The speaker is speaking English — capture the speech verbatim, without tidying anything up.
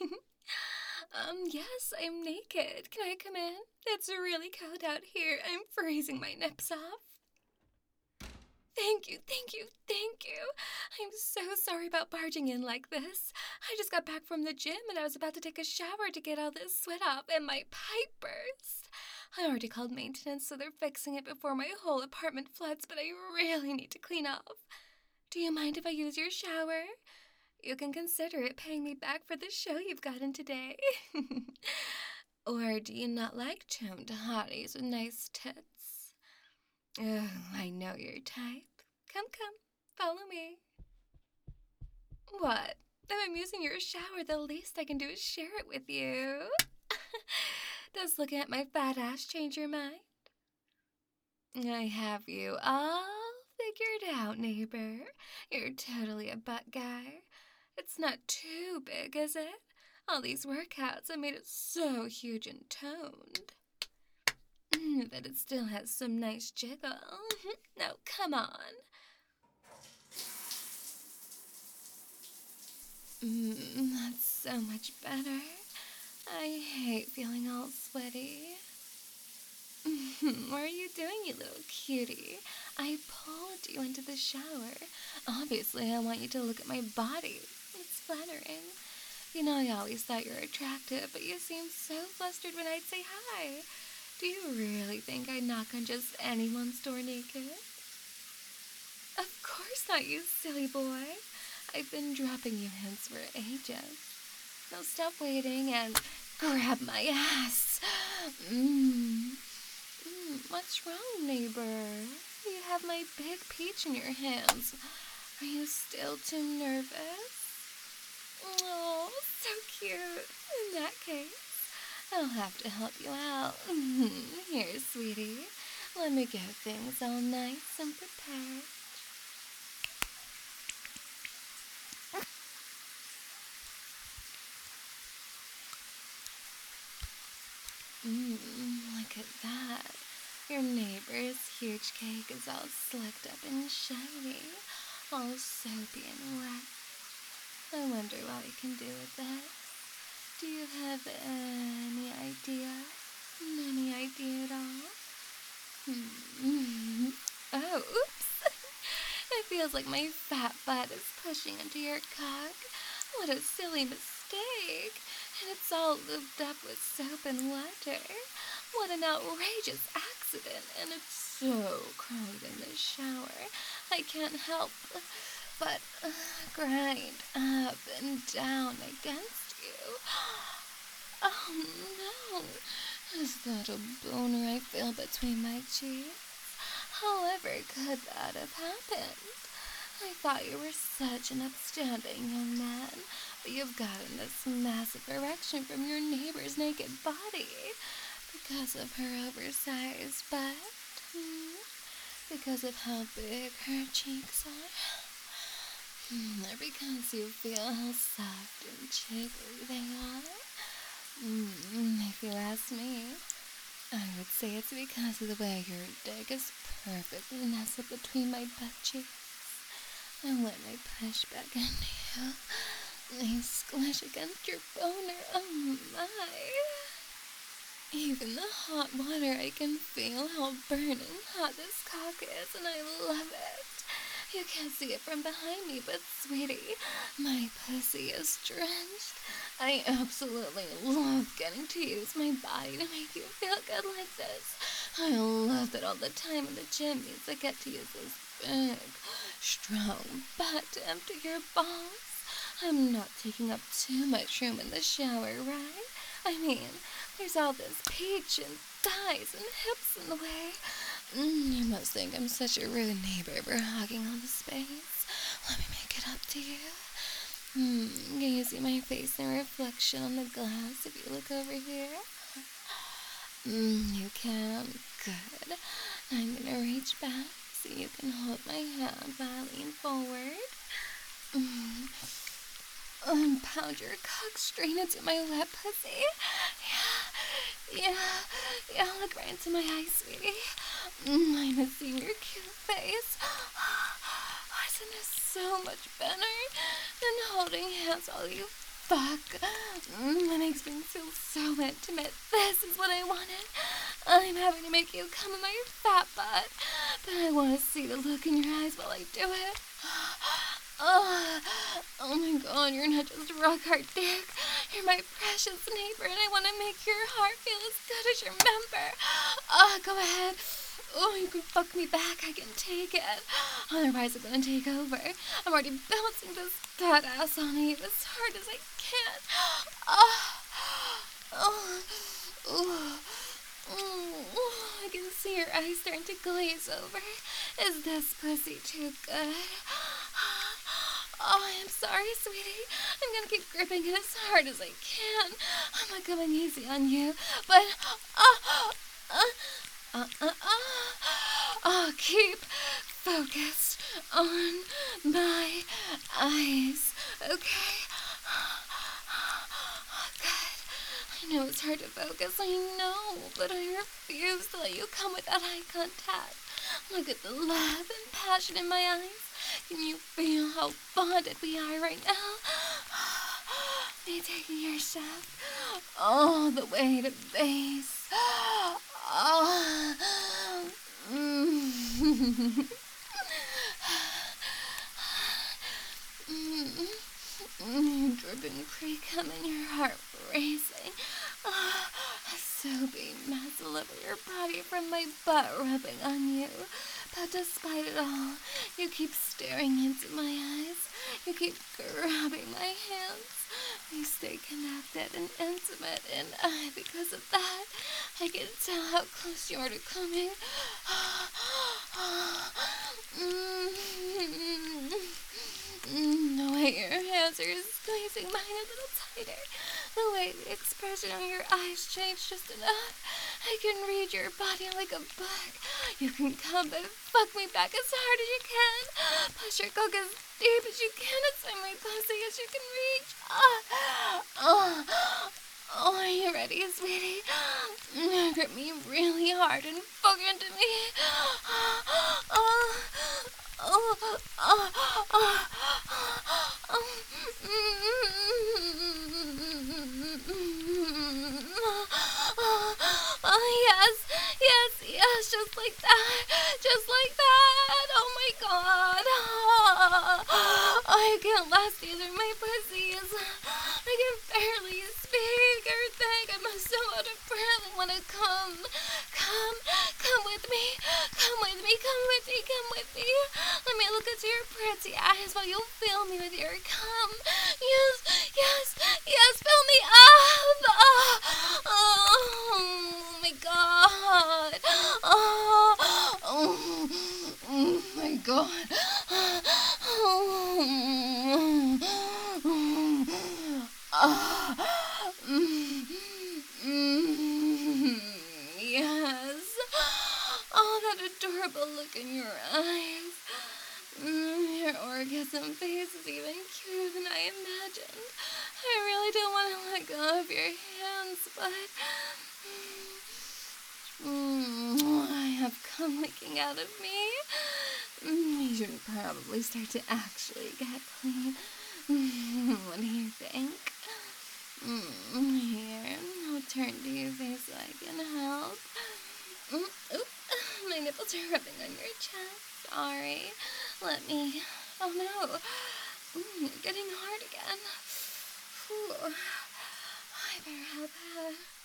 um, yes, I'm naked. Can I come in? It's really cold out here. I'm freezing my nips off. Thank you, thank you, thank you. I'm so sorry about barging in like this. I just got back from the gym and I was about to take a shower to get all this sweat off and my pipe burst. I already called maintenance, so they're fixing it before my whole apartment floods, but I really need to clean off. Do you mind if I use your shower? You can consider it paying me back for the show you've gotten today. Or do you not like toned hotties with nice tits? Oh, I know your type. Come, come, follow me. What? If I'm using your shower, the least I can do is share it with you. Does looking at my fat ass change your mind? I have you all figured out, neighbor. You're totally a butt guy. It's not too big, is it? All these workouts have made it so huge and toned. But it still has some nice jiggle. Now, come on. Mmm, that's so much better. I hate feeling all sweaty. What are you doing, you little cutie? I pulled you into the shower. Obviously, I want you to look at my body. It's flattering. You know, I always thought you were attractive, but you seem so flustered when I'd say hi. Do you really think I'd knock on just anyone's door naked? Of course not, you silly boy. I've been dropping you hints for ages. Now stop waiting and grab my ass. Mmm. Mm, what's wrong, neighbor? You have my big peach in your hands. Are you still too nervous? Oh, so cute. In that case, I'll have to help you out. Here, sweetie. Let me get things all nice and prepared. Mmm, look at that. Your neighbor's huge cake is all slicked up and shiny, all soapy and wet. I wonder what we can do with that. Do you have any idea? Any idea at all? Hmm. Oh, oops. It feels like my fat butt is pushing into your cock. What a silly mistake. And it's all lubed up with soap and water. What an outrageous accident. And it's so crowded in the shower. I can't help but uh, grind up and down against you. Oh no. Is that a boner I feel between my cheeks? However could that have happened? I thought you were such an upstanding young man, but you've gotten this massive erection from your neighbor's naked body because of her oversized butt. Hmm? Because of how big her cheeks are. Hmm, or because you feel how soft and jiggly they are. Hmm, if you ask me, I would say it's because of the way your dick is perfectly nestled between my butt cheeks. And when I push back into you, I squish against your boner. Oh my! Even the hot water, I can feel how burning hot this cock is, and I love it. You can't see it from behind me, but sweetie, my pussy is drenched. I absolutely love getting to use my body to make you feel good like this. I love that all the time in the gym means I get to use this big, strong butt to empty your balls. I'm not taking up too much room in the shower, right? I mean, there's all this peach and thighs and hips in the way. Mm, you must think I'm such a rude neighbor for hogging all the space. Let me make it up to you. Hmm, can you see my face in reflection on the glass if you look over here? Hmm, you can. Good. I'm gonna reach back so you can hold my hand while I lean forward. Hmm. And pound your cock straight into my wet pussy. Yeah, yeah, yeah, look right into my eyes, sweetie. Mm, I miss seeing your cute face. Isn't it so much better than holding hands while you fuck. Mm, that makes me feel so intimate. This is what I wanted. I'm having to make you come in my fat butt, but I want to see the look in your eyes while I do it. Oh, oh my god, you're not just a rock hard dick. You're my precious neighbor, and I want to make your heart feel as good as your member. Oh, go ahead. Oh, you can fuck me back. I can take it. Otherwise, I'm gonna take over. I'm already bouncing this fat ass on you as hard as I can. Oh, oh, oh, oh, I can see your eyes starting to glaze over. Is this pussy too good? Oh, I'm sorry, sweetie. I'm gonna keep gripping it as hard as I can. I'm not going easy on you, but uh, uh, uh, uh, uh, uh, keep focused on my eyes, okay? Good. I know it's hard to focus, I know, but I refuse to let you come without eye contact. Look at the love and passion in my eyes. Can you feel how bonded we are right now? Me taking your shaft all the way to base. Oh. Mm. Mm. Dripping pre-cum and your heart racing. Oh, a soapy mess all over your body from my butt rubbing on you. But despite it all, you keep staring into my eyes. You keep grabbing my hands. We stay connected and intimate, and I, because of that, I can tell how close you are to coming. Mm, the way your hands are squeezing mine a little tighter. The way the expression of your eyes changed just enough. I can read your body like a book. You can come and fuck me back as hard as you can. Push your cock as deep as you can inside my pussy as you can reach. Ah, oh, oh, are you ready, sweetie? Grip me really hard and fuck into me. Oh, oh, oh, oh, oh, oh. Oh, yes, yes, yes, just like that, just like that. Oh my god. Oh, I can't last either. My pussy is, I can barely speak or think. I'm so out of breath. I want to come. Come, come with me. Come with me, come with me, come with me. Let me look into your pretty eyes while you fill me with your cum. Yes, yes, yes, fill me up. Oh, oh my god. Oh, oh, oh my god. Oh, oh, mm, mm, yes. Oh, that adorable look in your eyes. Mm, your orgasm face is even cuter than I imagined. I really don't want to let go of your hands, but mm, I have cum leaking out of me. Mm, you should probably start to actually get clean. Mm, what do you think? Mm, here, I'll turn to your face so I can help. Mm, oop, my nipples are rubbing on your chest. Sorry. Let me. Oh no. Mm, you're getting hard again. Whew. I better have that.